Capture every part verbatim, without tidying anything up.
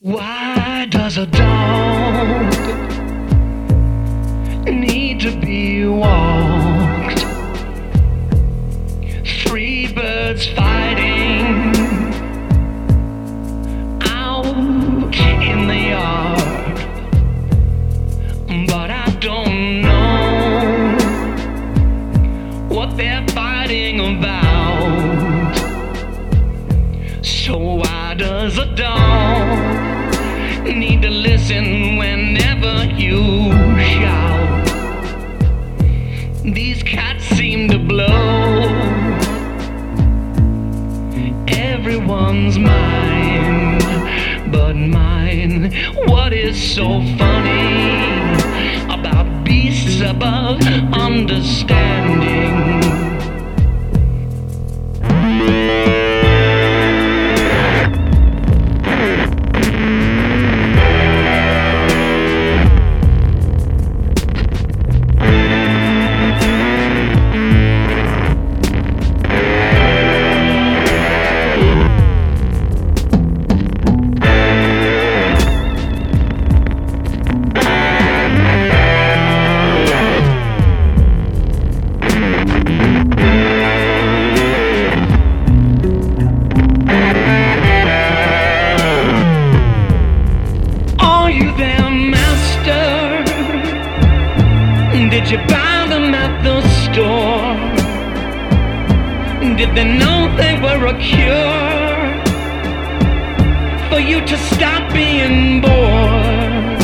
Why does a dog need to be walked? Three birds fighting out in the yard, but I don't know what they're fighting about. So why does a dog need to listen whenever you shout? These cats seem to blow everyone's mind but mine. What is so funny about beasts above understanding? Did you buy them at the store? Did they know they were a cure for you to stop being bored?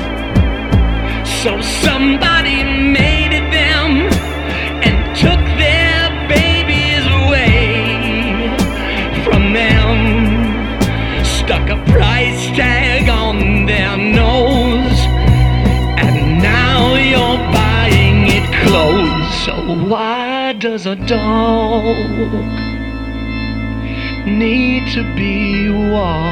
So somebody made it them and took their babies away from them, stuck a price tag on their nose, and now you're buying it clothes. So why does a dog need to be walked?